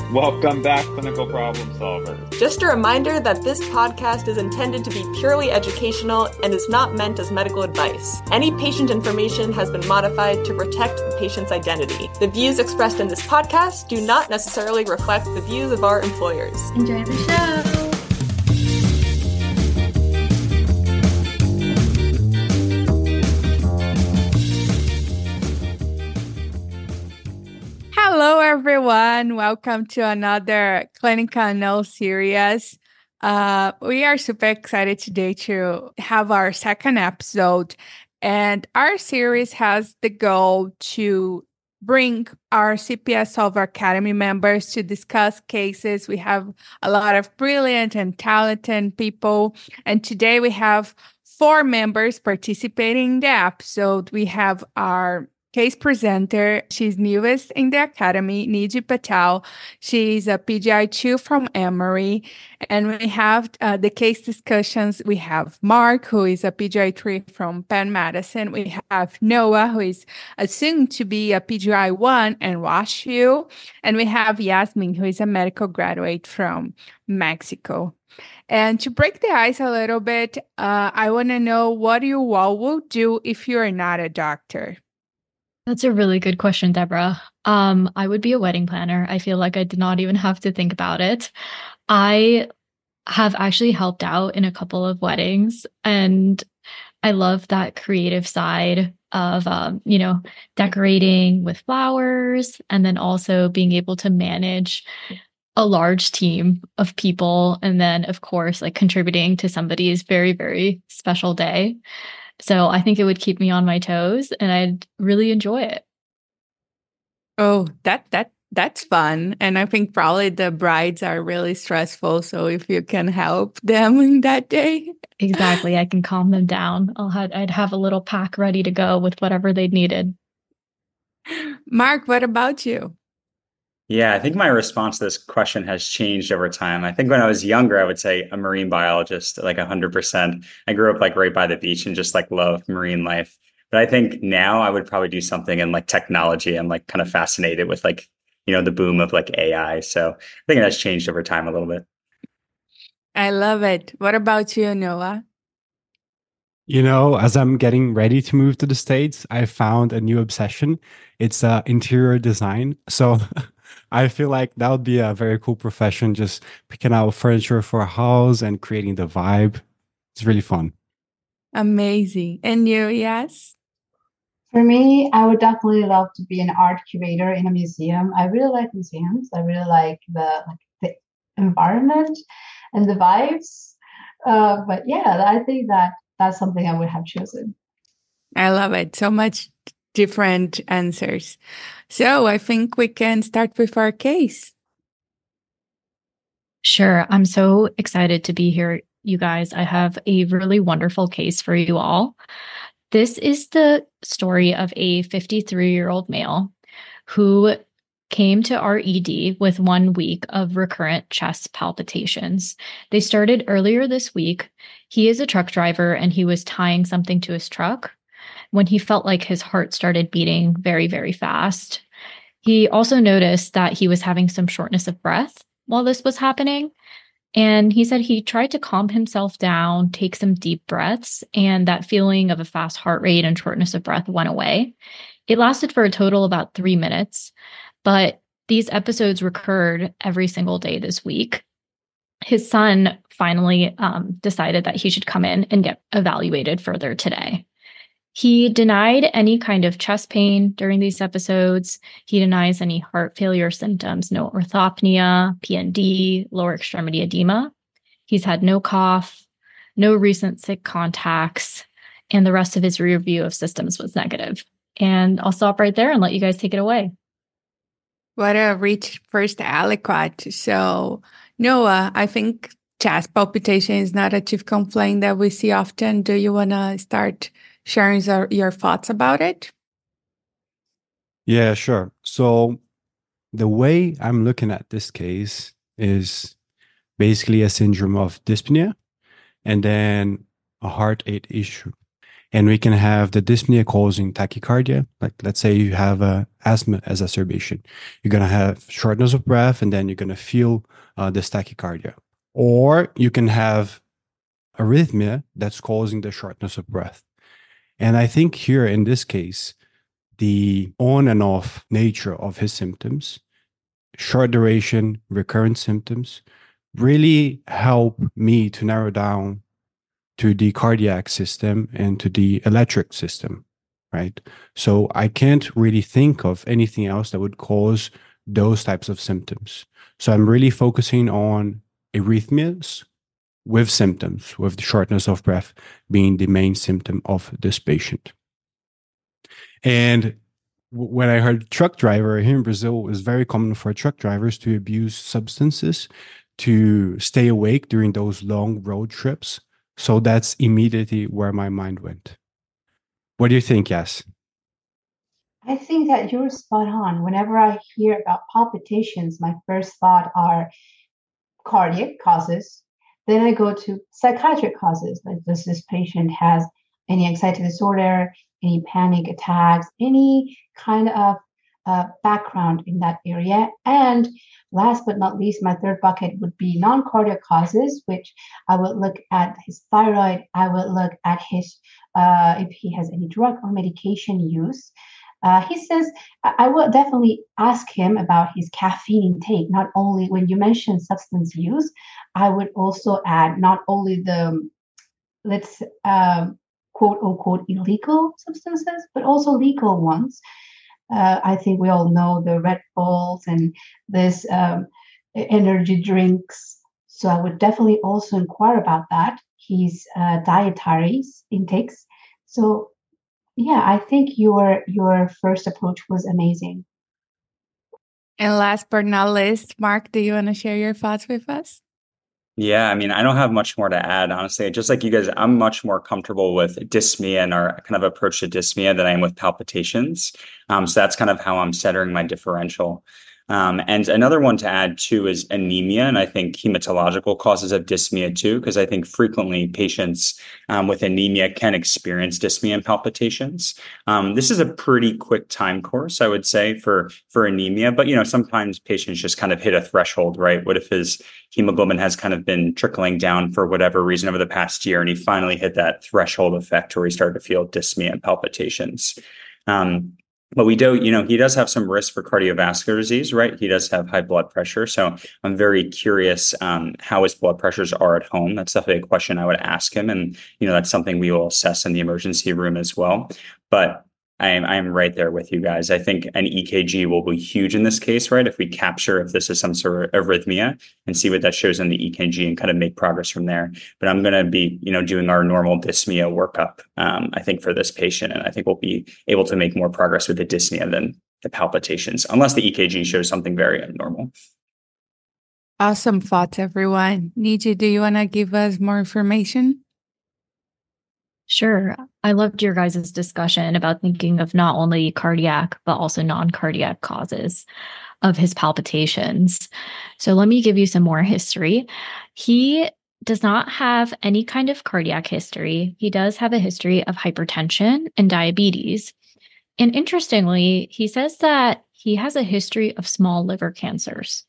Welcome back, clinical problem solvers. Just a reminder that this podcast is intended to be purely educational and is not meant as medical advice. Any patient information has been modified to protect the patient's identity. The views expressed in this podcast do not necessarily reflect the views of our employers. Enjoy the show. Hello, everyone. Welcome to another Clinical Notes series. We are super excited today to have our second episode. And our series has the goal to bring our CPS Solver Academy members to discuss cases. We have a lot of brilliant and talented people. And today we have 4 members participating in the episode. We have our case presenter. She's newest in the academy, Nidhi Patel. She's a PGI2 from Emory. And we have the case discussions. We have Mark, who is a PGI3 from Penn Medicine. We have Noah, who is assumed to be a PGI1 and WashU. And we have Yasmin, who is a medical graduate from Mexico. And to break the ice a little bit, I want to know what you all will do if you're not a doctor. That's a really good question, Deborah. I would be a wedding planner. I feel like I did not even have to think about it. I have actually helped out in a couple of weddings, and I love that creative side of, decorating with flowers, and then also being able to manage a large team of people, and then, of course, like contributing to somebody's very, very special day. So I think it would keep me on my toes and I'd really enjoy it. Oh, that's fun. And I think probably the brides are really stressful. So if you can help them in that day. Exactly. I can calm them down. I'd have a little pack ready to go with whatever they needed. Mark, what about you? Yeah, I think my response to this question has changed over time. I think when I was younger, I would say a marine biologist, like 100%. I grew up like right by the beach and just like love marine life. But I think now I would probably do something in like technology. I'm like kind of fascinated with like, the boom of like AI. So I think that's changed over time a little bit. I love it. What about you, Noah? As I'm getting ready to move to the States, I found a new obsession. It's interior design. So I feel like that would be a very cool profession, just picking out furniture for a house and creating the vibe. It's really fun. Amazing. And you, yes? For me, I would definitely love to be an art curator in a museum. I really like museums. I really like the environment and the vibes. But yeah, I think that's something I would have chosen. I love it. So much different answers. So I think we can start with our case. Sure. I'm so excited to be here, you guys. I have a really wonderful case for you all. This is the story of a 53-year-old male who came to our ED with 1 week of recurrent chest palpitations. They started earlier this week. He is a truck driver and he was tying something to his truck when he felt like his heart started beating very, very fast. He also noticed that he was having some shortness of breath while this was happening. And he said he tried to calm himself down, take some deep breaths, and that feeling of a fast heart rate and shortness of breath went away. It lasted for a total of about 3 minutes, but these episodes recurred every single day this week. His son finally decided that he should come in and get evaluated further today. He denied any kind of chest pain during these episodes. He denies any heart failure symptoms, no orthopnea, PND, lower extremity edema. He's had no cough, no recent sick contacts, and the rest of his review of systems was negative. And I'll stop right there and let you guys take it away. What a rich first aliquot. So, Noah, I think chest palpitation is not a chief complaint that we see often. Do you want to start sharing your thoughts about it? Yeah, sure. So the way I'm looking at this case is basically a syndrome of dyspnea and then a heart rate issue. And we can have the dyspnea causing tachycardia. Like, let's say you have a asthma exacerbation. You're going to have shortness of breath, and then you're going to feel this tachycardia. Or you can have arrhythmia that's causing the shortness of breath. And I think here in this case, the on and off nature of his symptoms, short duration, recurrent symptoms, really help me to narrow down to the cardiac system and to the electric system, right? So I can't really think of anything else that would cause those types of symptoms. So I'm really focusing on arrhythmias with symptoms, with the shortness of breath being the main symptom of this patient. And when I heard truck driver here in Brazil, it's very common for truck drivers to abuse substances to stay awake during those long road trips. So that's immediately where my mind went. What do you think, Yas? I think that you're spot on. Whenever I hear about palpitations, my first thought are cardiac causes. Then I go to psychiatric causes. Like, does this patient has any anxiety disorder, any panic attacks, any kind of background in that area? And last but not least, my third bucket would be non-cardiac causes, which I would look at his thyroid. I would look at his if he has any drug or medication use. He says, I will definitely ask him about his caffeine intake. Not only when you mention substance use, I would also add not only the, let's quote unquote illegal substances, but also legal ones. I think we all know the Red Bulls and this energy drinks. So I would definitely also inquire about that, his dietary intakes. So yeah, I think your first approach was amazing. And last but not least, Mark, do you want to share your thoughts with us? Yeah, I mean, I don't have much more to add, honestly. Just like you guys, I'm much more comfortable with dyspnea and our kind of approach to dyspnea than I am with palpitations. So that's kind of how I'm centering my differential. And another one to add too is anemia, and I think hematological causes of dyspnea too, because I think frequently patients with anemia can experience dyspnea and palpitations. This is a pretty quick time course, I would say, for anemia, but sometimes patients just kind of hit a threshold, right? What if his hemoglobin has kind of been trickling down for whatever reason over the past year, and he finally hit that threshold effect where he started to feel dyspnea and palpitations. But we do, he does have some risk for cardiovascular disease, right? He does have high blood pressure. So I'm very curious how his blood pressures are at home. That's definitely a question I would ask him. And, that's something we will assess in the emergency room as well. But I am right there with you guys. I think an EKG will be huge in this case, right? If we capture if this is some sort of arrhythmia and see what that shows in the EKG and kind of make progress from there. But I'm going to be, doing our normal dyspnea workup, I think, for this patient. And I think we'll be able to make more progress with the dyspnea than the palpitations, unless the EKG shows something very abnormal. Awesome thoughts, everyone. Niji, do you want to give us more information? Sure. I loved your guys' discussion about thinking of not only cardiac, but also non-cardiac causes of his palpitations. So let me give you some more history. He does not have any kind of cardiac history. He does have a history of hypertension and diabetes. And interestingly, he says that he has a history of small liver cancers.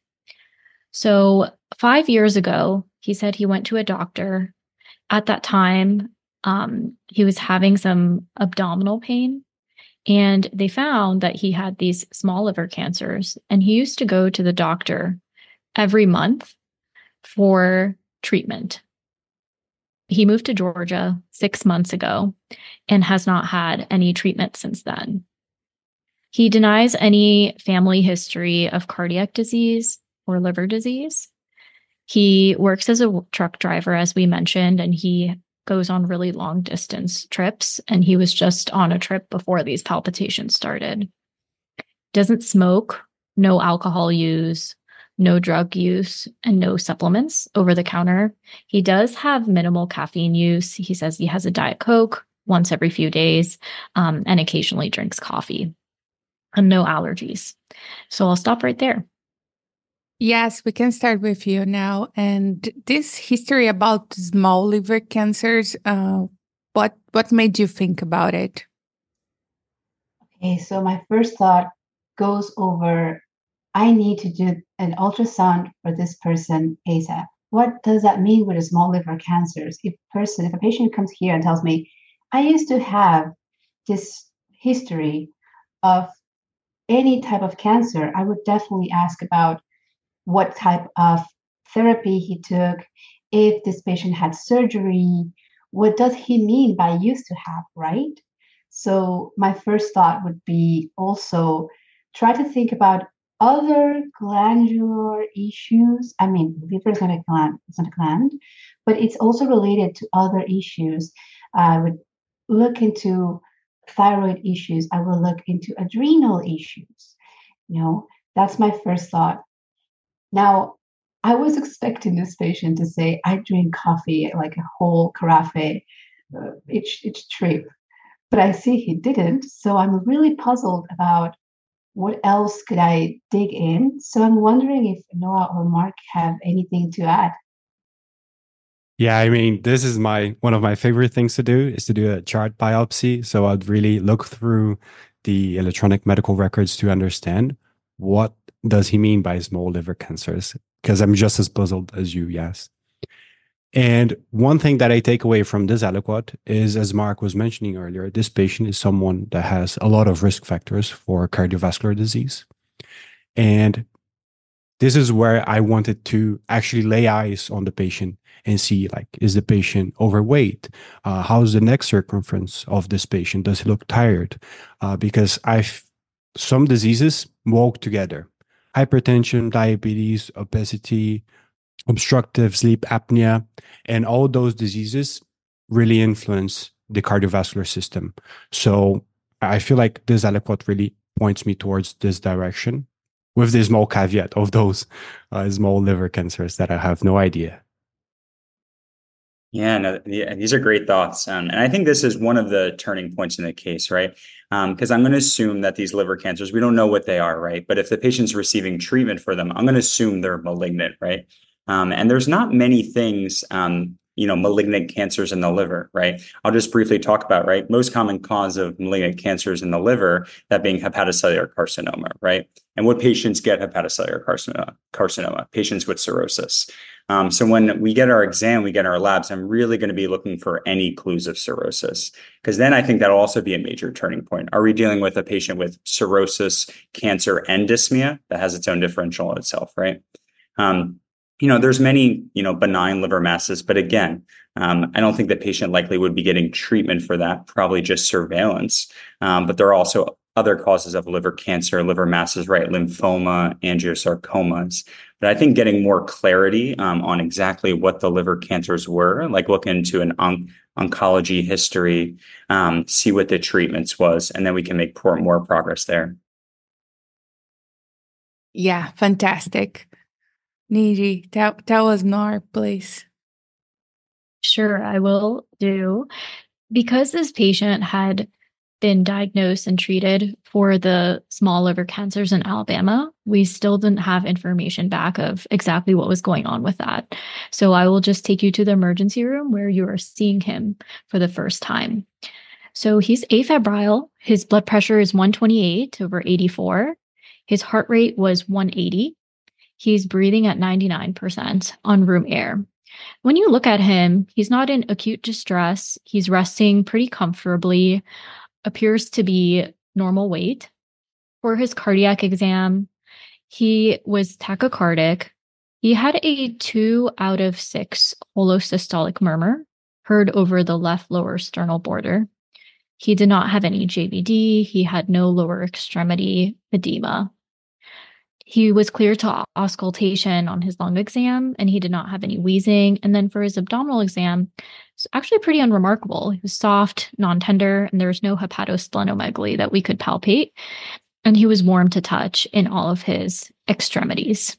So 5 years ago, he said he went to a doctor. At that time, he was having some abdominal pain, and they found that he had these small liver cancers, and he used to go to the doctor every month for treatment. He moved to Georgia 6 months ago and has not had any treatment since then. He denies any family history of cardiac disease or liver disease. He works as a truck driver, as we mentioned, and he goes on really long distance trips, and he was just on a trip before these palpitations started. Doesn't smoke, no alcohol use, no drug use, and no supplements over the counter. He does have minimal caffeine use. He says he has a Diet Coke once every few days, and occasionally drinks coffee, and no allergies. So I'll stop right there. Yes, we can start with you now. And this history about small liver cancers, What made you think about it? Okay, so my first thought goes over I need to do an ultrasound for this person ASAP. What does that mean with the small liver cancers? If a patient comes here and tells me, I used to have this history of any type of cancer, I would definitely ask about what type of therapy he took, if this patient had surgery, what does he mean by used to have, right? So my first thought would be also try to think about other glandular issues. I mean, liver is not a gland, it's not a gland, but it's also related to other issues. I would look into thyroid issues. I will look into adrenal issues. That's my first thought. Now, I was expecting this patient to say, I drink coffee like a whole carafe each trip, but I see he didn't. So I'm really puzzled about what else could I dig in. So I'm wondering if Noah or Mark have anything to add. Yeah, I mean, this is one of my favorite things to do is to do a chart biopsy. So I'd really look through the electronic medical records to understand what does he mean by small liver cancers, because I'm just as puzzled as you, yes. And one thing that I take away from this aliquot is, as Mark was mentioning earlier, this patient is someone that has a lot of risk factors for cardiovascular disease. And this is where I wanted to actually lay eyes on the patient and see, like, is the patient overweight? How's the neck circumference of this patient? Does he look tired? Because some diseases walk together. Hypertension, diabetes, obesity, obstructive sleep apnea, and all those diseases really influence the cardiovascular system. So I feel like this aliquot really points me towards this direction, with this small caveat of those small liver cancers that I have no idea. Yeah, no, yeah, these are great thoughts. And I think this is one of the turning points in the case, right? Because I'm going to assume that these liver cancers, we don't know what they are, right? But if the patient's receiving treatment for them, I'm going to assume they're malignant, right? And there's not many things, malignant cancers in the liver, right? I'll just briefly talk about, right? Most common cause of malignant cancers in the liver, that being hepatocellular carcinoma, right? And what patients get hepatocellular carcinoma? Patients with cirrhosis. So when we get our exam, we get our labs, I'm really going to be looking for any clues of cirrhosis, because then I think that'll also be a major turning point. Are we dealing with a patient with cirrhosis, cancer, and dyspnea that has its own differential in itself, right? There's many, benign liver masses, but again, I don't think the patient likely would be getting treatment for that, probably just surveillance. But there are also other causes of liver cancer, liver masses, right? Lymphoma, angiosarcomas. But I think getting more clarity on exactly what the liver cancers were, like look into an oncology history, see what the treatments was, and then we can make more progress there. Yeah, fantastic. Niji, tell us more, please. Sure, I will do. Because this patient had been diagnosed and treated for the small liver cancers in Alabama, we still didn't have information back of exactly what was going on with that. So I will just take you to the emergency room where you are seeing him for the first time. So he's afebrile. His blood pressure is 128/84. His heart rate was 180. He's breathing at 99% on room air. When you look at him, he's not in acute distress. He's resting pretty comfortably, appears to be normal weight. For his cardiac exam, he was tachycardic. He had a 2 out of 6 holosystolic murmur heard over the left lower sternal border. He did not have any JVD. He had no lower extremity edema. He was clear to auscultation on his lung exam, and he did not have any wheezing. And then for his abdominal exam, it's actually pretty unremarkable. He was soft, non-tender, and there was no hepatosplenomegaly that we could palpate. And he was warm to touch in all of his extremities.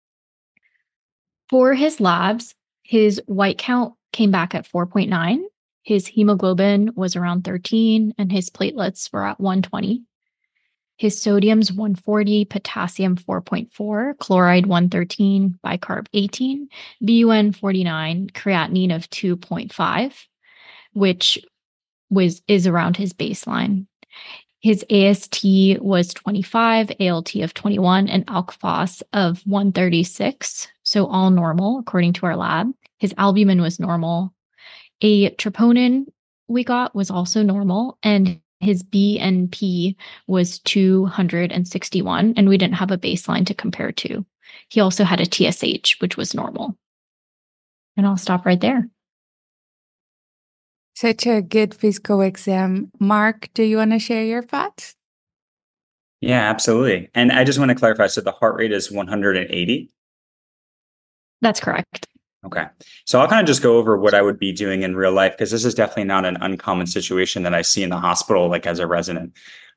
For his labs, his white count came back at 4.9. His hemoglobin was around 13, and his platelets were at 120. His sodium's 140, potassium 4.4, chloride 113, bicarb 18, BUN 49, creatinine of 2.5, which is around his baseline. His AST was 25, ALT of 21, and ALK Phos of 136. So all normal according to our lab. His albumin was normal. A troponin we got was also normal, and his BNP was 261, and we didn't have a baseline to compare to. He also had a TSH, which was normal. And I'll stop right there. Such a good physical exam. Mark, do you want to share your thoughts? Yeah, absolutely. And I just want to clarify. So the heart rate is 180. That's correct. Okay. So I'll kind of just go over what I would be doing in real life, because this is definitely not an uncommon situation that I see in the hospital, like as a resident.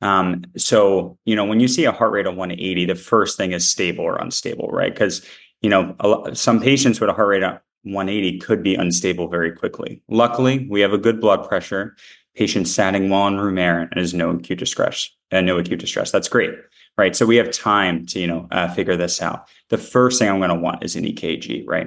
So, when you see a heart rate of 180, the first thing is stable or unstable, right? Because, some patients with a heart rate of 180 could be unstable very quickly. Luckily, we have a good blood pressure. Patient satting well on Rumerin and has no acute distress. That's great, right? So we have time to, figure this out. The first thing I'm going to want is an EKG, right?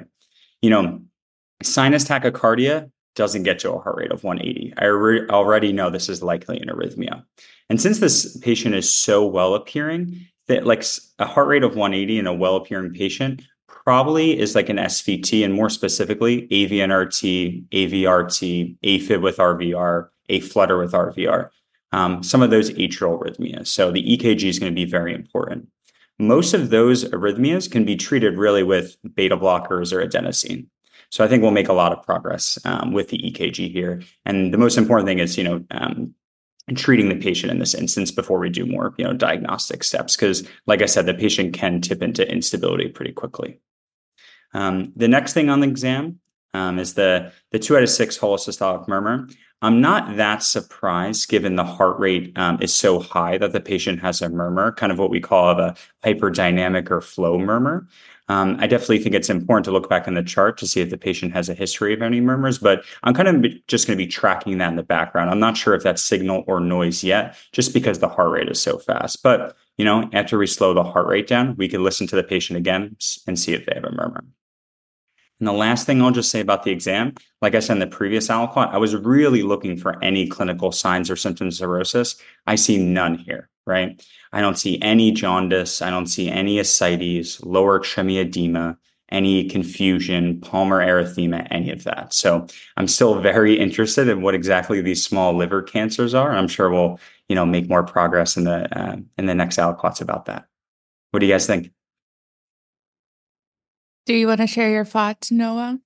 Sinus tachycardia doesn't get to a heart rate of 180. I already know this is likely an arrhythmia. And since this patient is so well appearing, that like a heart rate of 180 in a well appearing patient probably is like an SVT, and more specifically, AVNRT, AVRT, AFib with RVR, A-flutter with RVR, some of those atrial arrhythmias. So the EKG is going to be very important. Most of those arrhythmias can be treated really with beta blockers or adenosine. So I think we'll make a lot of progress with the EKG here. And the most important thing is, treating the patient in this instance before we do more, diagnostic steps. Because like I said, the patient can tip into instability pretty quickly. The next thing on the exam is the 2 out of 6 holosystolic murmur. I'm not that surprised given the heart rate is so high that the patient has a murmur, kind of what we call a hyperdynamic or flow murmur. I definitely think it's important to look back in the chart to see if the patient has a history of any murmurs, but I'm kind of just going to be tracking that in the background. I'm not sure if that's signal or noise yet, just because the heart rate is so fast. But, after we slow the heart rate down, we can listen to the patient again and see if they have a murmur. And the last thing I'll just say about the exam, like I said in the previous aliquot, I was really looking for any clinical signs or symptoms of cirrhosis. I see none here, right? I don't see any jaundice. I don't see any ascites, lower extremity edema, any confusion, palmar erythema, any of that. So I'm still very interested in what exactly these small liver cancers are. I'm sure we'll, make more progress in the next aliquots about that. What do you guys think? Do you want to share your thoughts, Noah?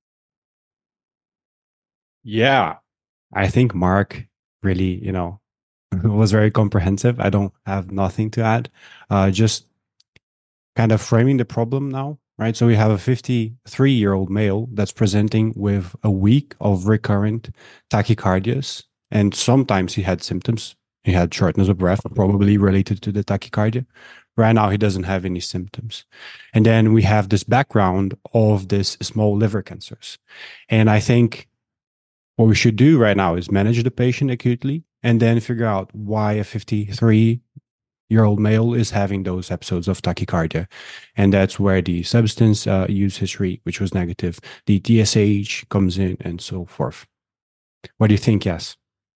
Yeah, I think Mark really, was very comprehensive. I don't have nothing to add. Just kind of framing the problem now, right? So we have a 53-year-old male that's presenting with a week of recurrent tachycardias. And sometimes he had symptoms. He had shortness of breath, probably related to the tachycardia. Right now, he doesn't have any symptoms. And then we have this background of this small liver cancers. And I think what we should do right now is manage the patient acutely and then figure out why a 53-year-old male is having those episodes of tachycardia. And that's where the substance use history, which was negative, the TSH comes in and so forth. What do you think, Yas?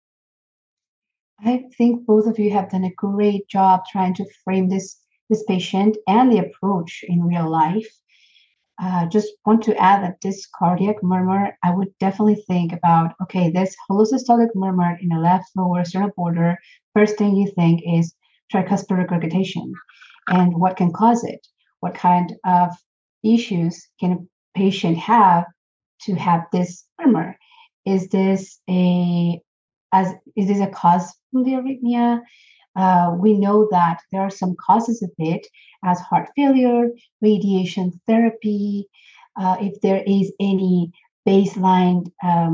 I think both of you have done a great job trying to frame this patient and the approach in real life. Just want to add that this cardiac murmur, I would definitely think about, okay, this holosystolic murmur in the left lower sternal border, first thing you think is tricuspid regurgitation. And what can cause it? What kind of issues can a patient have to have this murmur? Is this a cause from the arrhythmia? We know that there are some causes of it, as heart failure, radiation therapy, if there is any baseline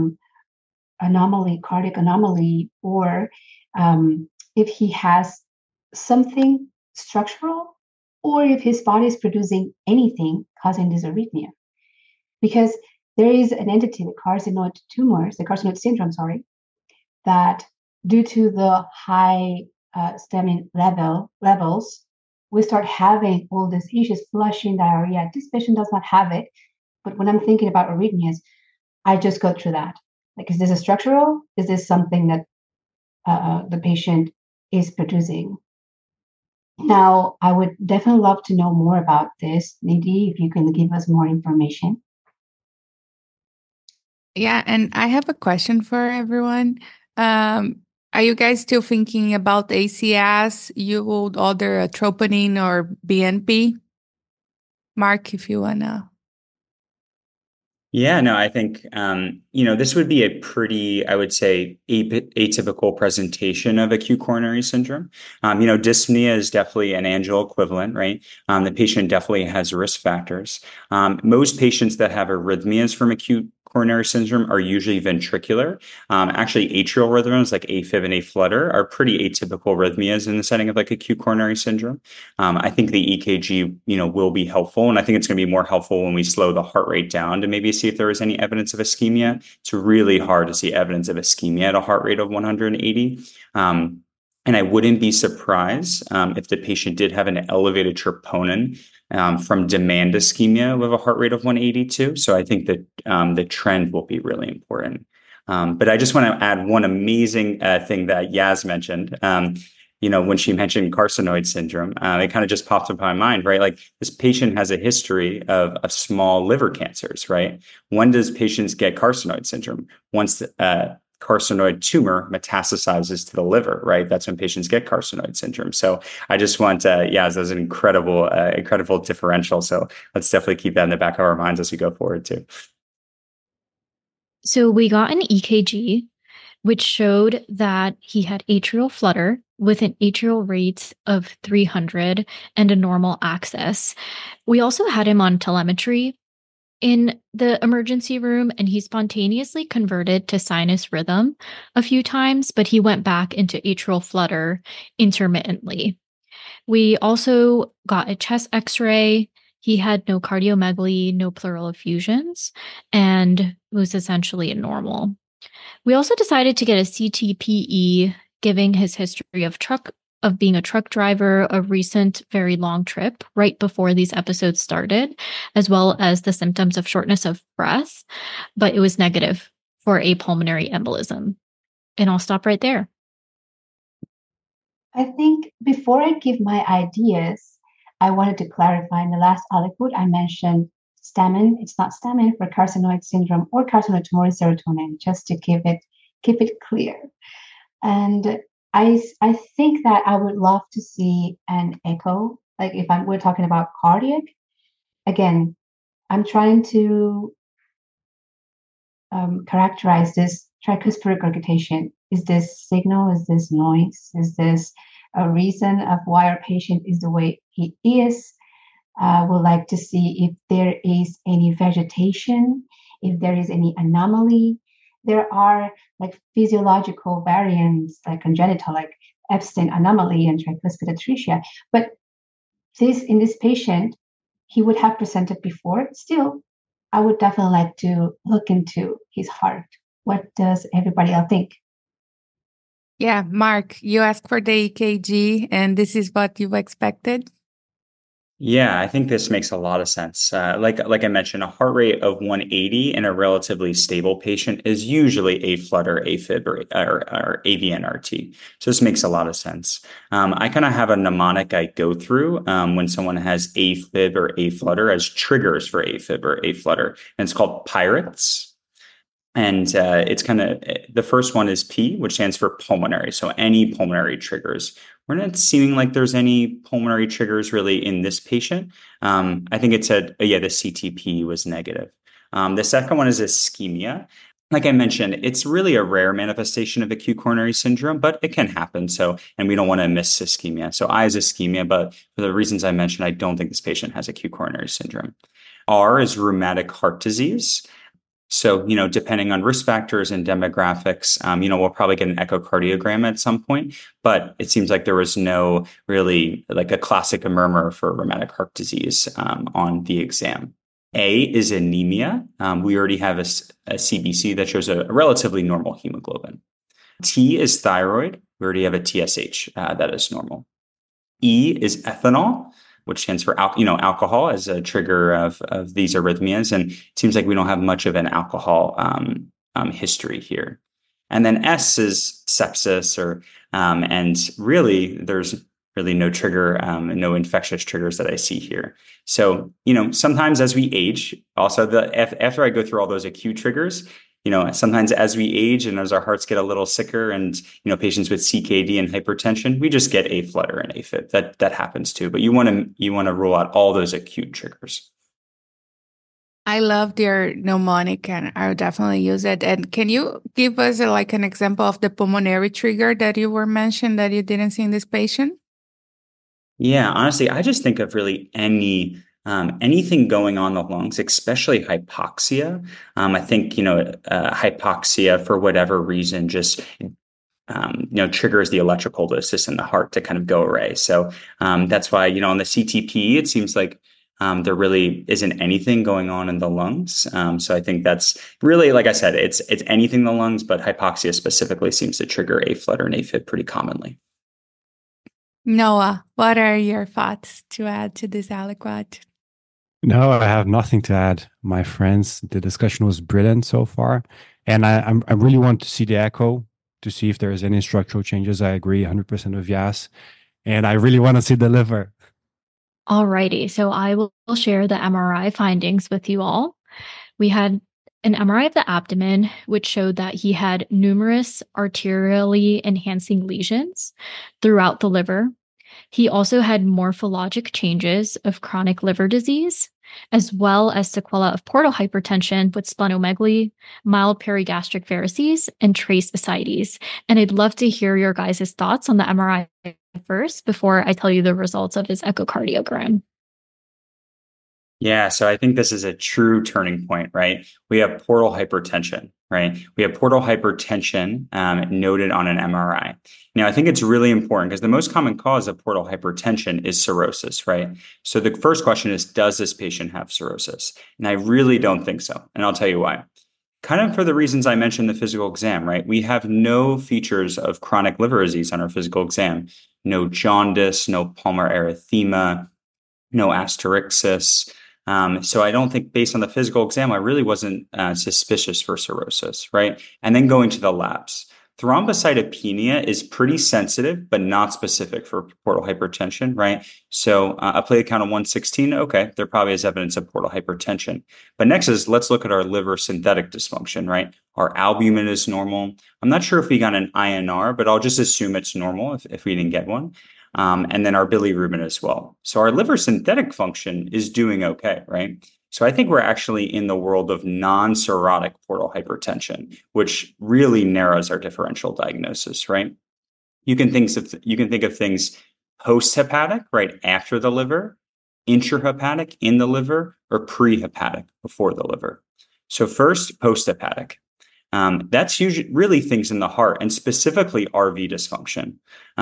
cardiac anomaly, or if he has something structural, or if his body is producing anything causing this arrhythmia. Because there is an entity, the carcinoid syndrome, that due to the high stamin levels, we start having all these issues, flushing, diarrhea. This patient does not have it, but when I'm thinking about arrhythmias, I just go through that. Like, is this a structural? Is this something that the patient is producing. Now, I would definitely love to know more about this. Nidhi, if you can give us more information. Yeah, and I have a question for everyone. Are you guys still thinking about ACS? You would order a troponin or BNP? Mark, if you wanna. Yeah, no, I think this would be a pretty, I would say, atypical presentation of acute coronary syndrome. Dyspnea is definitely an angio equivalent, right? The patient definitely has risk factors. Most patients that have arrhythmias from acute coronary syndrome are usually ventricular. Actually, atrial rhythms like AFib and aflutter are pretty atypical arrhythmias in the setting of like acute coronary syndrome. I think the EKG, will be helpful, and I think it's going to be more helpful when we slow the heart rate down to maybe see if there is any evidence of ischemia. It's really hard to see evidence of ischemia at a heart rate of 180. And I wouldn't be surprised if the patient did have an elevated troponin from demand ischemia with a heart rate of 182. So I think that the trend will be really important. But I just want to add one amazing thing that Yaz mentioned. When she mentioned carcinoid syndrome, it kind of just popped up in my mind, right? Like this patient has a history of small liver cancers, right? When does patients get carcinoid syndrome? Once the carcinoid tumor metastasizes to the liver, right? That's when patients get carcinoid syndrome. So I just want, that's an incredible differential. So let's definitely keep that in the back of our minds as we go forward too. So we got an EKG, which showed that he had atrial flutter with an atrial rate of 300 and a normal access. We also had him on telemetry in the emergency room, and he spontaneously converted to sinus rhythm a few times, but he went back into atrial flutter intermittently. We also got a chest x-ray. He had no cardiomegaly, no pleural effusions, and was essentially normal. We also decided to get a CTPE, giving his history of being a truck driver, a recent very long trip right before these episodes started, as well as the symptoms of shortness of breath, but it was negative for a pulmonary embolism. And I'll stop right there. I think before I give my ideas, I wanted to clarify in the last aliquot, I mentioned stamin. It's not stamin for carcinoid syndrome or carcinoid tumoral serotonin, just to keep it clear. And I think that I would love to see an echo, like if we're talking about cardiac. Again, I'm trying to characterize this tricuspid regurgitation. Is this signal? Is this noise? Is this a reason of why our patient is the way he is? Would like to see if there is any vegetation, if there is any anomaly. There are like physiological variants, like congenital, like Epstein anomaly and tricuspid atresia. But in this patient, he would have presented before. Still, I would definitely like to look into his heart. What does everybody else think? Yeah, Mark, you asked for the EKG, and this is what you expected? Yeah, I think this makes a lot of sense. Like I mentioned, a heart rate of 180 in a relatively stable patient is usually aflutter, AFib, or AVNRT. So this makes a lot of sense. I kind of have a mnemonic I go through when someone has AFib or aflutter as triggers for AFib or aflutter, and it's called PIRATES. And it's kind of the first one is P, which stands for pulmonary. So any pulmonary triggers. We're not seeming like there's any pulmonary triggers really in this patient. I think it said, the CTP was negative. The second one is ischemia. Like I mentioned, it's really a rare manifestation of acute coronary syndrome, but it can happen. And we don't want to miss ischemia. So I is ischemia, but for the reasons I mentioned, I don't think this patient has acute coronary syndrome. R is rheumatic heart disease. So, depending on risk factors and demographics, we'll probably get an echocardiogram at some point, but it seems like there was no really like a classic murmur for rheumatic heart disease on the exam. A is anemia. We already have a CBC that shows a relatively normal hemoglobin. T is thyroid. We already have a TSH that is normal. E is ethanol, which stands for alcohol as a trigger of these arrhythmias. And it seems like we don't have much of an alcohol history here. And then S is sepsis, and really there's really no trigger, no infectious triggers that I see here. So, sometimes as we age, also after I go through all those acute triggers, sometimes as we age and as our hearts get a little sicker and, patients with CKD and hypertension, we just get aflutter and AFib. That happens too. But you want to rule out all those acute triggers. I love their mnemonic, and I would definitely use it. And can you give us an example of the pulmonary trigger that you were mentioned that you didn't see in this patient? Yeah, honestly, I just think of really anything going on in the lungs, especially hypoxia. I think, hypoxia for whatever reason just, triggers the electrical system in the heart to kind of go away. So that's why, on the CTP, it seems like there really isn't anything going on in the lungs. So I think that's really, like I said, it's anything in the lungs, but hypoxia specifically seems to trigger aflutter and AFib pretty commonly. Noah, what are your thoughts to add to this aliquot? No, I have nothing to add, my friends. The discussion was brilliant so far. And I really want to see the echo to see if there is any structural changes. I agree 100% with Yas. And I really want to see the liver. Alrighty, so I will share the MRI findings with you all. We had an MRI of the abdomen, which showed that he had numerous arterially enhancing lesions throughout the liver. He also had morphologic changes of chronic liver disease, as well as sequela of portal hypertension with splenomegaly, mild perigastric varices, and trace ascites. And I'd love to hear your guys' thoughts on the MRI first before I tell you the results of his echocardiogram. Yeah, so I think this is a true turning point, right? We have portal hypertension, right? We have portal hypertension noted on an MRI. Now, I think it's really important because the most common cause of portal hypertension is cirrhosis, right? So the first question is, does this patient have cirrhosis? And I really don't think so. And I'll tell you why. Kind of for the reasons I mentioned in the physical exam, right? We have no features of chronic liver disease on our physical exam. No jaundice, no pulmonary erythema, no asterixis. So I don't think based on the physical exam, I really wasn't suspicious for cirrhosis, right? And then going to the labs. Thrombocytopenia is pretty sensitive, but not specific for portal hypertension, right? So a platelet count of 116, okay, there probably is evidence of portal hypertension. But next is, let's look at our liver synthetic dysfunction, right? Our albumin is normal. I'm not sure if we got an INR, but I'll just assume it's normal if we didn't get one. And then our bilirubin as well. So our liver synthetic function is doing okay, right? So I think we're actually in the world of non-cirrhotic portal hypertension, which really narrows our differential diagnosis, right? You can think of things post-hepatic, right after the liver, intrahepatic in the liver, or pre-hepatic before the liver. So first, post-hepatic. That's usually really things in the heart and specifically RV dysfunction.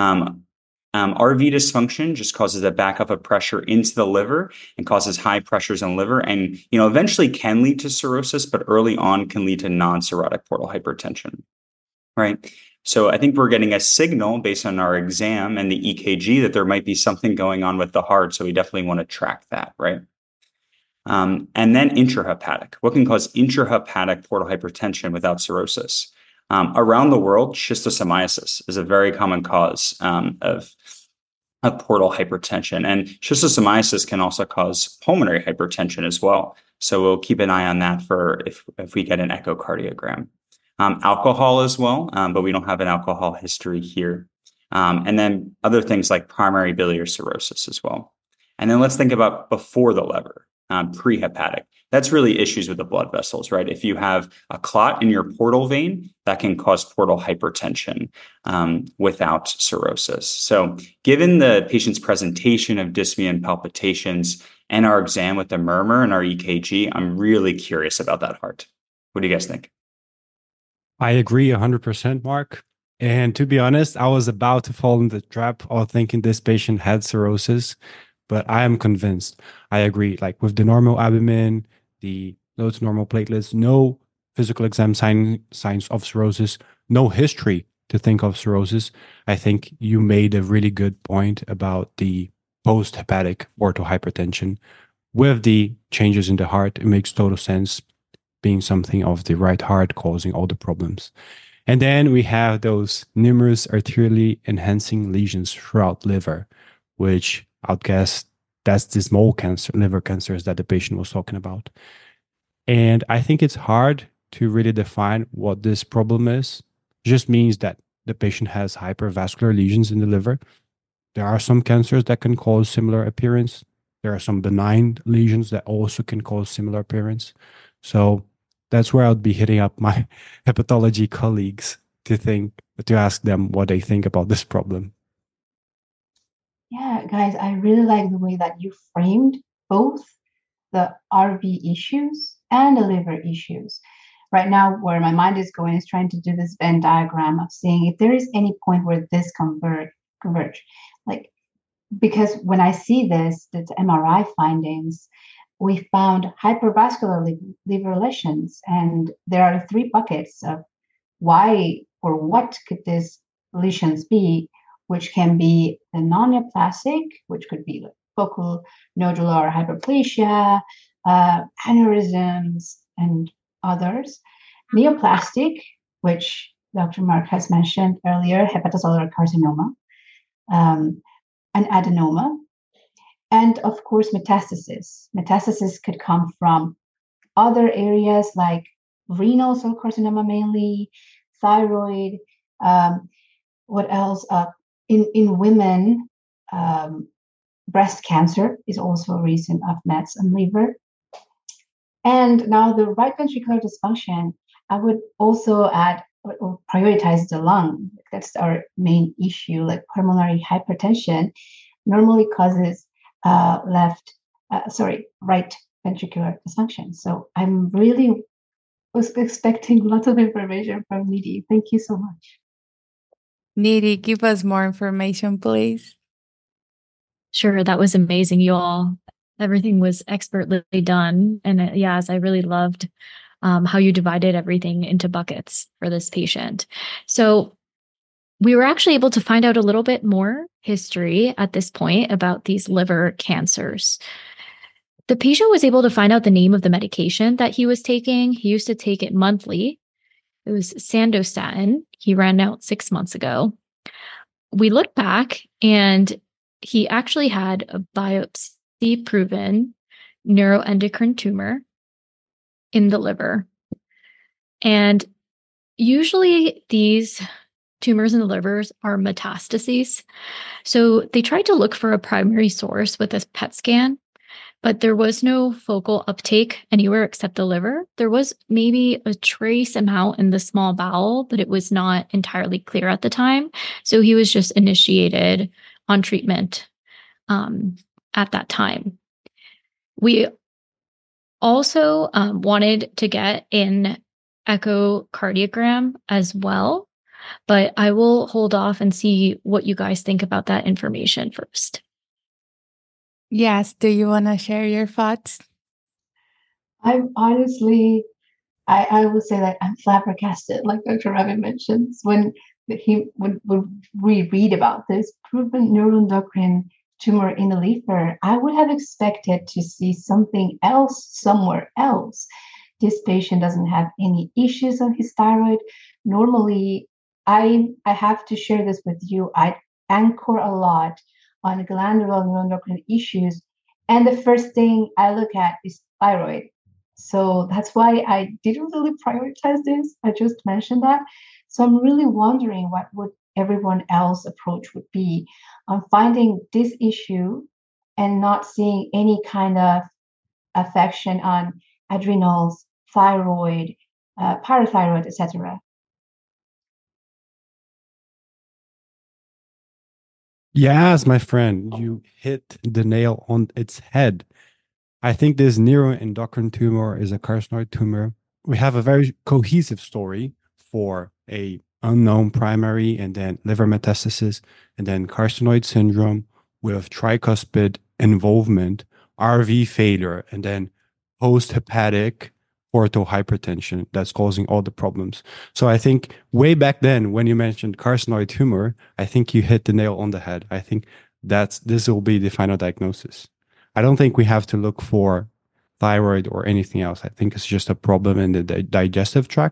RV dysfunction just causes a backup of pressure into the liver and causes high pressures in the liver and, eventually can lead to cirrhosis, but early on can lead to non-cirrhotic portal hypertension, right? So I think we're getting a signal based on our exam and the EKG that there might be something going on with the heart. So we definitely want to track that, right? And then intrahepatic. What can cause intrahepatic portal hypertension without cirrhosis? Around the world, schistosomiasis is a very common cause of portal hypertension. And schistosomiasis can also cause pulmonary hypertension as well. So we'll keep an eye on that for if we get an echocardiogram. Alcohol as well, but we don't have an alcohol history here. And then other things like primary biliary cirrhosis as well. And then let's think about before the liver, pre-hepatic. That's really issues with the blood vessels, right? If you have a clot in your portal vein, that can cause portal hypertension without cirrhosis. So given the patient's presentation of dyspnea and palpitations and our exam with the murmur and our EKG, I'm really curious about that heart. What do you guys think? I agree 100%, Mark. And to be honest, I was about to fall in the trap of thinking this patient had cirrhosis, but I am convinced. I agree. Like with the normal albumin, the low to normal platelets, no physical exam signs of cirrhosis, no history to think of cirrhosis. I think you made a really good point about the post-hepatic portal hypertension. With the changes in the heart, it makes total sense being something of the right heart causing all the problems. And then we have those numerous arterially enhancing lesions throughout liver, which I'd guess that's the small cancer, liver cancers that the patient was talking about. And I think it's hard to really define what this problem is. It just means that the patient has hypervascular lesions in the liver. There are some cancers that can cause similar appearance. There are some benign lesions that also can cause similar appearance. So that's where I'll be hitting up my hepatology colleagues to ask them what they think about this problem. Yeah, guys, I really like the way that you framed both the RV issues and the liver issues. Right now, where my mind is going is trying to do this Venn diagram of seeing if there is any point where this converge. Like, because when I see this, the MRI findings, we found hypervascular liver lesions, and there are three buckets of why or what could these lesions be, which can be the non-neoplastic, which could be like focal nodular hyperplasia, aneurysms, and others. Neoplastic, which Dr. Mark has mentioned earlier, hepatocellular carcinoma, an adenoma, and of course, metastasis. Metastasis could come from other areas like renal cell carcinoma mainly, thyroid, what else? In women, breast cancer is also a reason of mets and liver. And now the right ventricular dysfunction, I would also add or prioritize the lung. That's our main issue, like pulmonary hypertension normally causes right ventricular dysfunction. So I'm really was expecting lots of information from Nidhi. Thank you so much. Nidhi, give us more information, please. Sure, that was amazing, you all. Everything was expertly done. And yes, I really loved how you divided everything into buckets for this patient. So we were actually able to find out a little bit more history at this point about these liver cancers. The patient was able to find out the name of the medication that he was taking. He used to take it monthly. It was Sandostatin. He ran out 6 months ago. We looked back and he actually had a biopsy-proven neuroendocrine tumor in the liver. And usually these tumors in the livers are metastases. So they tried to look for a primary source with a PET scan, but there was no focal uptake anywhere except the liver. There was maybe a trace amount in the small bowel, but it was not entirely clear at the time. So he was just initiated on treatment at that time. We also wanted to get an echocardiogram as well, but I will hold off and see what you guys think about that information first. Yes. Do you want to share your thoughts? I'm honestly, I would say that I'm flabbergasted, like Dr. Ravi mentions, when we read about this proven neuroendocrine tumor in the liver. I would have expected to see something else somewhere else. This patient doesn't have any issues on his thyroid. Normally, I have to share this with you. I anchor a lot on glandular neuroendocrine issues, and the first thing I look at is thyroid. So that's why I didn't really prioritize this. I just mentioned that. So I'm really wondering what would everyone else approach would be on finding this issue and not seeing any kind of affection on adrenals, thyroid, parathyroid, etc. Yes, my friend, you hit the nail on its head. I think this neuroendocrine tumor is a carcinoid tumor. We have a very cohesive story for a unknown primary and then liver metastasis and then carcinoid syndrome with tricuspid involvement, RV failure, and then post-hepatic portal hypertension that's causing all the problems. So I think way back then when you mentioned carcinoid tumor, I think you hit the nail on the head. I think this will be the final diagnosis. I don't think we have to look for thyroid or anything else. I think it's just a problem in the digestive tract.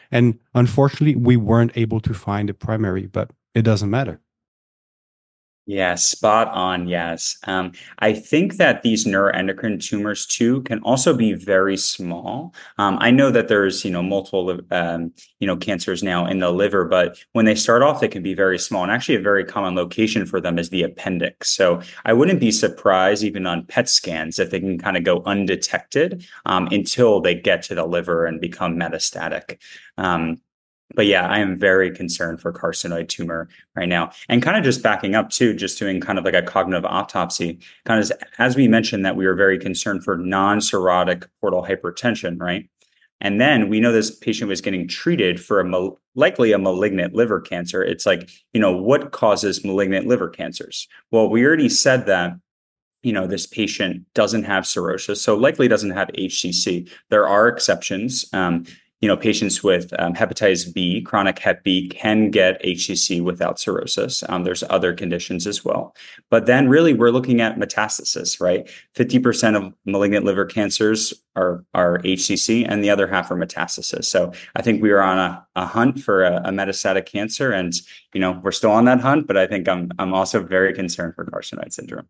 And unfortunately, we weren't able to find the primary, but it doesn't matter. Yeah, spot on. Yes. I think that these neuroendocrine tumors too can also be very small. I know that there's, multiple, cancers now in the liver, but when they start off, they can be very small. And actually a very common location for them is the appendix. So I wouldn't be surprised even on PET scans if they can kind of go undetected, until they get to the liver and become metastatic. But yeah, I am very concerned for carcinoid tumor right now. And kind of just backing up too, just doing kind of like a cognitive autopsy, kind of as we mentioned that we were very concerned for non-cirrhotic portal hypertension, right? And then we know this patient was getting treated for likely a malignant liver cancer. It's like, what causes malignant liver cancers? Well, we already said that this patient doesn't have cirrhosis, so likely doesn't have HCC. There are exceptions. Patients with hepatitis B, chronic hep B, can get HCC without cirrhosis. There's other conditions as well. But then really we're looking at metastasis, right? 50% of malignant liver cancers are HCC and the other half are metastasis. So I think we are on a hunt for a metastatic cancer, and, we're still on that hunt, but I think I'm also very concerned for carcinoid syndrome.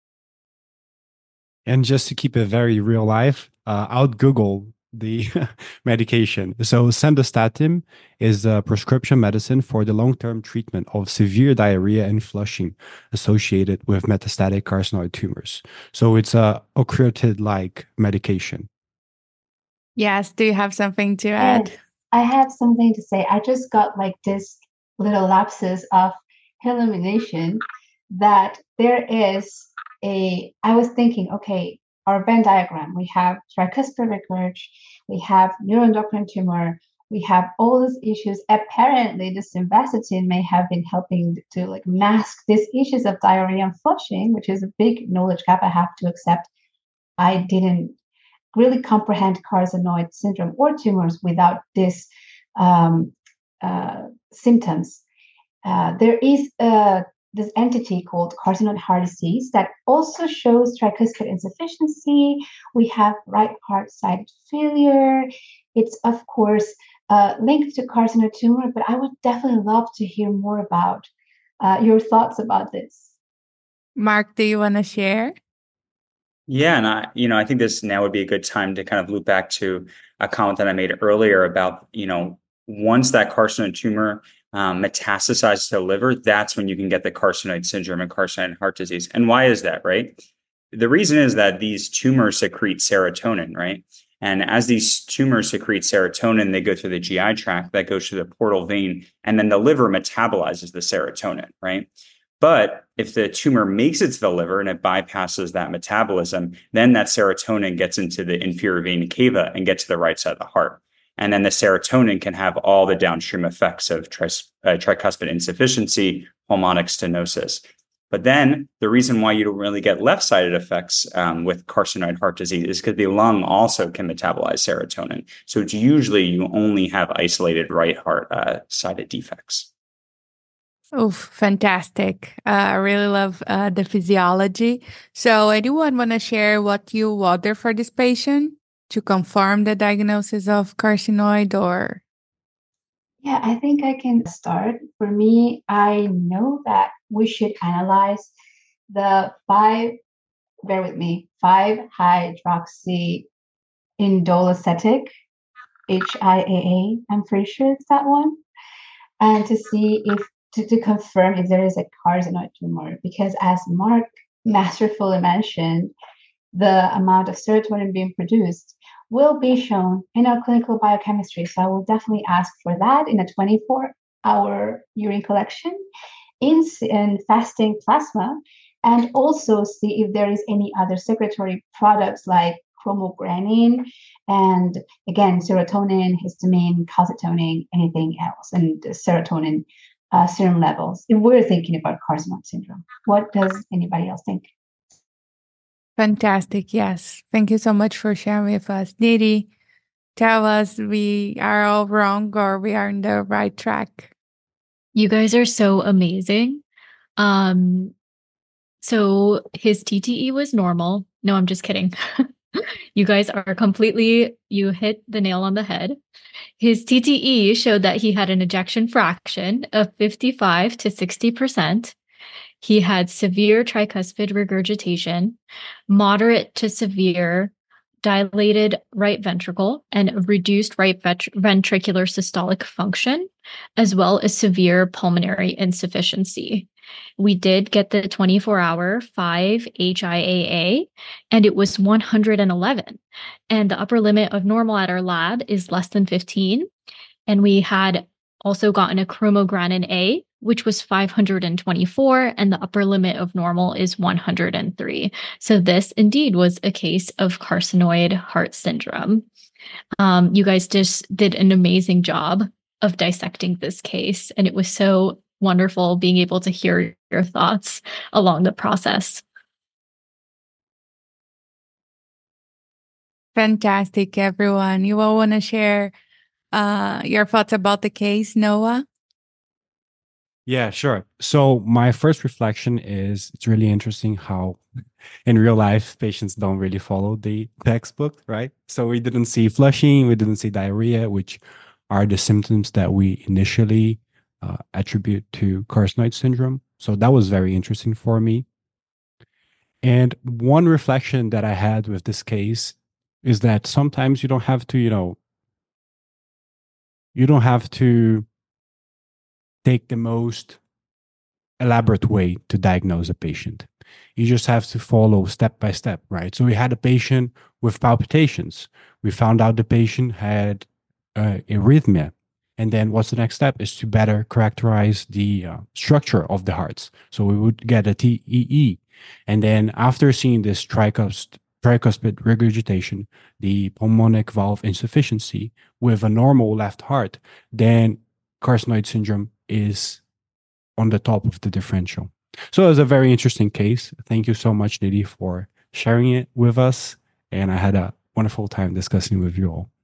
And just to keep it very real life, I would Google the medication. So Sandostatin is a prescription medicine for the long-term treatment of severe diarrhea and flushing associated with metastatic carcinoid tumors. So it's a octreotide-like medication. Yes. Do you have something to add? Yes, I have something to say. I just got like this little lapsus of illumination that there is I was thinking, okay, our Venn diagram, we have tricuspid recurge, we have neuroendocrine tumor, we have all these issues. Apparently, the simvastatin may have been helping to like mask these issues of diarrhea and flushing, which is a big knowledge gap I have to accept. I didn't really comprehend carcinoid syndrome or tumors without this symptoms. There is this entity called carcinoid heart disease that also shows tricuspid insufficiency. We have right heart side failure. It's, of course, linked to carcinoid tumor, but I would definitely love to hear more about your thoughts about this. Mark, do you want to share? Yeah, and I think this now would be a good time to kind of loop back to a comment that I made earlier about, once that carcinoid tumor metastasizes to the liver, that's when you can get the carcinoid syndrome and carcinoid heart disease. And why is that, right? The reason is that these tumors secrete serotonin, right? And as these tumors secrete serotonin, they go through the GI tract, that goes through the portal vein, and then the liver metabolizes the serotonin, right? But if the tumor makes it to the liver and it bypasses that metabolism, then that serotonin gets into the inferior vena cava and gets to the right side of the heart. And then the serotonin can have all the downstream effects of tricuspid insufficiency, pulmonic stenosis. But then the reason why you don't really get left-sided effects with carcinoid heart disease is because the lung also can metabolize serotonin. So it's usually you only have isolated right heart sided defects. Oh, fantastic. I really love the physiology. So anyone want to share what you ordered for this patient to confirm the diagnosis of carcinoid or? Yeah, I think I can start. For me, I know that we should analyze the 5-hydroxyindolacetic, HIAA. I'm pretty sure it's that one. And to see if to confirm if there is a carcinoid tumor, because as Mark masterfully mentioned, the amount of serotonin being produced will be shown in our clinical biochemistry. So I will definitely ask for that in a 24-hour urine collection in fasting plasma, and also see if there is any other secretory products like chromogranin, and again, serotonin, histamine, calcitonin, anything else, and serotonin serum levels, if we're thinking about carcinoid syndrome. What does anybody else think? Fantastic. Yes. Thank you so much for sharing with us. Nidhi, tell us we are all wrong or we are on the right track. You guys are so amazing. So his TTE was normal. No, I'm just kidding. You guys are you hit the nail on the head. His TTE showed that he had an ejection fraction of 55 to 60%. He had severe tricuspid regurgitation, moderate to severe dilated right ventricle, and reduced right ventricular systolic function, as well as severe pulmonary insufficiency. We did get the 24-hour 5 HIAA, and it was 111. And the upper limit of normal at our lab is less than 15. And we had also gotten a chromogranin A, which was 524, and the upper limit of normal is 103. So this indeed was a case of carcinoid heart syndrome. You guys just did an amazing job of dissecting this case, and it was so wonderful being able to hear your thoughts along the process. Fantastic, everyone. You all want to share your thoughts about the case, Noah? Yeah, sure. So my first reflection is it's really interesting how in real life patients don't really follow the textbook, right? So we didn't see flushing, we didn't see diarrhea, which are the symptoms that we initially attribute to carcinoid syndrome. So that was very interesting for me. And one reflection that I had with this case is that sometimes you don't have to, you don't have to take the most elaborate way to diagnose a patient. You just have to follow step by step, right? So we had a patient with palpitations. We found out the patient had arrhythmia. And then what's the next step is to better characterize the structure of the hearts. So we would get a TEE. And then after seeing this tricuspid regurgitation, the pulmonic valve insufficiency with a normal left heart, then carcinoid syndrome is on the top of the differential. So it was a very interesting case. Thank you so much, Nidhi, for sharing it with us. And I had a wonderful time discussing with you all.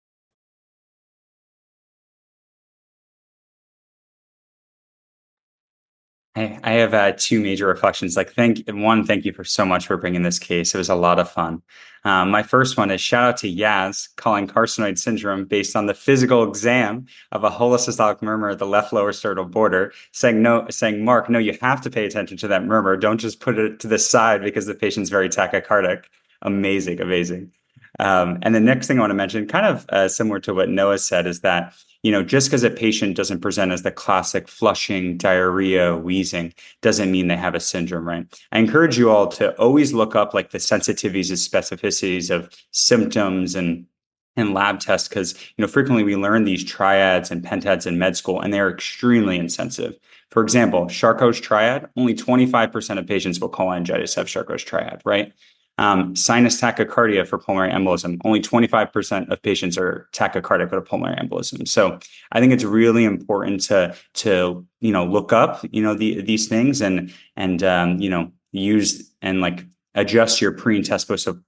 I have two major reflections. Thank you for so much for bringing this case. It was a lot of fun. My first one is shout out to Yaz calling carcinoid syndrome based on the physical exam of a holosystolic murmur at the left lower sternal border, saying, Mark, no, you have to pay attention to that murmur. Don't just put it to the side because the patient's very tachycardic. Amazing. And the next thing I want to mention, kind of similar to what Noah said, is that just because a patient doesn't present as the classic flushing, diarrhea, wheezing, doesn't mean they have a syndrome, right? I encourage you all to always look up the sensitivities and specificities of symptoms and lab tests, because frequently we learn these triads and pentads in med school, and they're extremely insensitive. For example, Charcot's triad, only 25% of patients with cholangitis have Charcot's triad, right? Sinus tachycardia for pulmonary embolism. Only 25% of patients are tachycardic with a pulmonary embolism. So I think it's really important to look up these things and use and adjust your pre and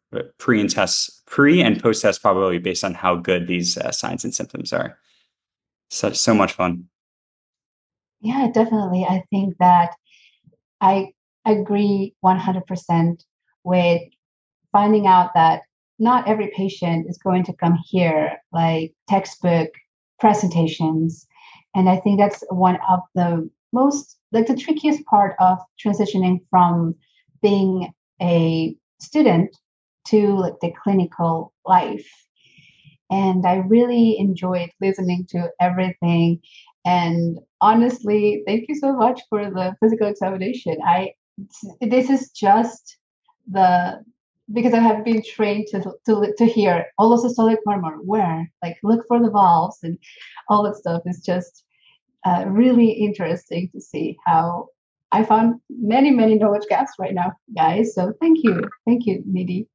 post test probability based on how good these signs and symptoms are. So much fun. Yeah, definitely. I think that I agree 100% with finding out that not every patient is going to come here like textbook presentations. And I think that's one of the most, the trickiest part of transitioning from being a student to the clinical life. And I really enjoyed listening to everything. And honestly, thank you so much for the physical examination. This is just because I have been trained to hear holosystolic murmur, where look for the valves and all that stuff is just really interesting to see how I found many knowledge gaps right now, guys. So thank you, Nidhi.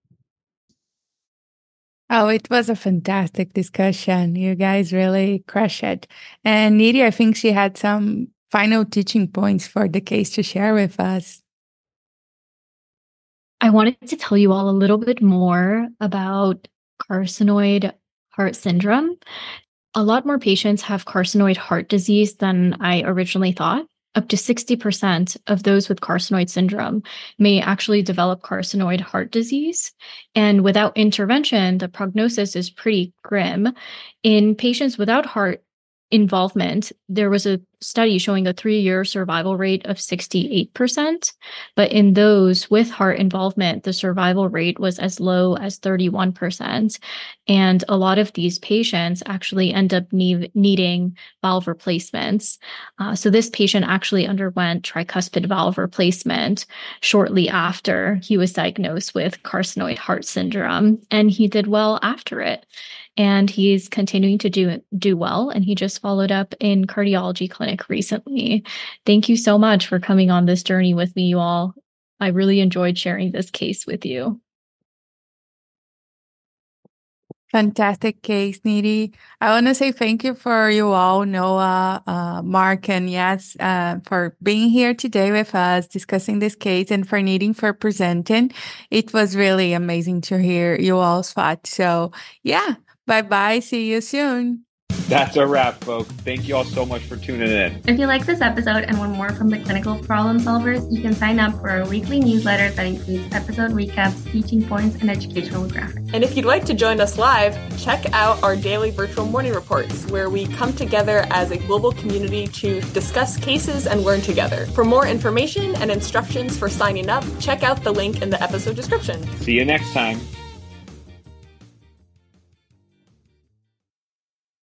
Oh, it was a fantastic discussion. You guys really crushed it. And Nidhi, I think she had some final teaching points for the case to share with us. I wanted to tell you all a little bit more about carcinoid heart syndrome. A lot more patients have carcinoid heart disease than I originally thought. up to 60% of those with carcinoid syndrome may actually develop carcinoid heart disease. And without intervention, the prognosis is pretty grim. In patients without heart involvement, there was a study showing a 3-year survival rate of 68%. But in those with heart involvement, the survival rate was as low as 31%. And a lot of these patients actually end up needing valve replacements. So this patient actually underwent tricuspid valve replacement shortly after he was diagnosed with carcinoid heart syndrome, and he did well after it. And he's continuing to do well, and he just followed up in cardiology clinic recently. Thank you so much for coming on this journey with me, you all. I really enjoyed sharing this case with you. Fantastic case, Nidhi. I want to say thank you for you all, Noah, Mark, and yes, for being here today with us, discussing this case, and for Nidhi for presenting. It was really amazing to hear you all's thoughts. So yeah, bye-bye. See you soon. That's a wrap, folks. Thank you all so much for tuning in. If you like this episode and want more from the Clinical Problem Solvers, you can sign up for our weekly newsletter that includes episode recaps, teaching points, and educational graphics. And if you'd like to join us live, check out our daily virtual morning reports, where we come together as a global community to discuss cases and learn together. For more information and instructions for signing up, check out the link in the episode description. See you next time.